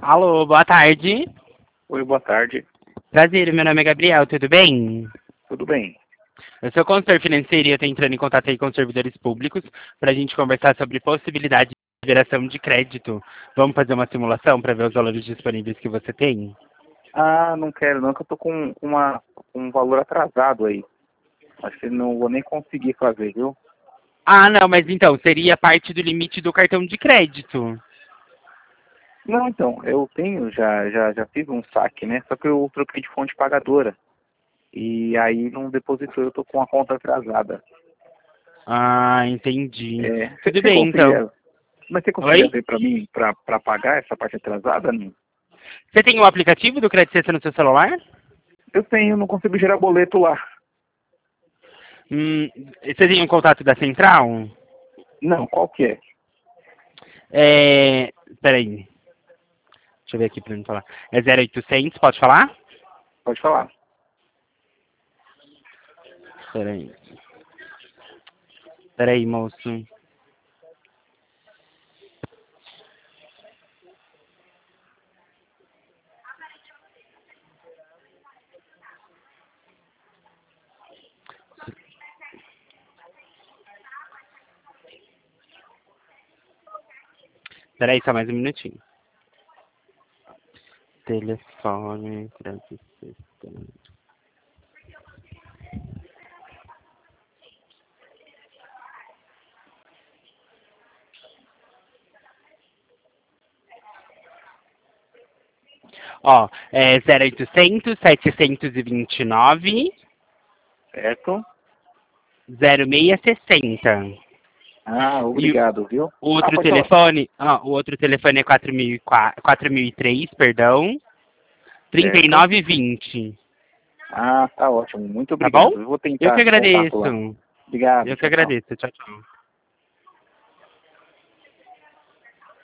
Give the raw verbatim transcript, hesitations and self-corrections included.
Alô, boa tarde. Oi, boa tarde. Prazer, meu nome é Gabriel, tudo bem? Tudo bem? Eu sou consultor financeiro e eu estou entrando em contato aí com os servidores públicos para a gente conversar sobre possibilidade de liberação de crédito. Vamos fazer uma simulação para ver os valores disponíveis que você tem? Ah, não quero não, que eu tô com uma, com um valor atrasado aí. Acho que não vou nem conseguir fazer, viu? Ah, não, mas então, seria parte do limite do cartão de crédito. Não, então, eu tenho, já, já, já fiz um saque, né? Só que eu troquei de fonte pagadora. E aí não depositou, eu tô com a conta atrasada. Ah, entendi. É, Tudo você bem, então. conseguiria, mas você conseguiria Oi? ver pra mim, pra, pra pagar essa parte atrasada? Não? Você tem o aplicativo do Crédito Cesta no seu celular? Eu tenho, não consigo gerar boleto lá. Hum, você tem o contato da central? Não, qual que é? É... Peraí. Deixa eu ver aqui para não falar. É zero oitocentos, pode falar? Pode falar. Peraí. Peraí, moço. Peraí, só mais um minutinho. Telefone, crédito, sistema. Ó, é zero oitocentos, setecentos e vinte e nove, Certo? zero seis sessenta. Ah, E o obrigado, viu? Ah, outro pode falar. telefone, ó, o outro telefone é quatro mil e quatro, quatro mil e três, perdão, trinta e Certo? nove vinte. Ah, tá ótimo. Muito Tá bom? obrigado. Eu vou Eu que tentar contato lá. agradeço. Obrigado. Eu que Tchau, tchau. agradeço. Tchau, tchau.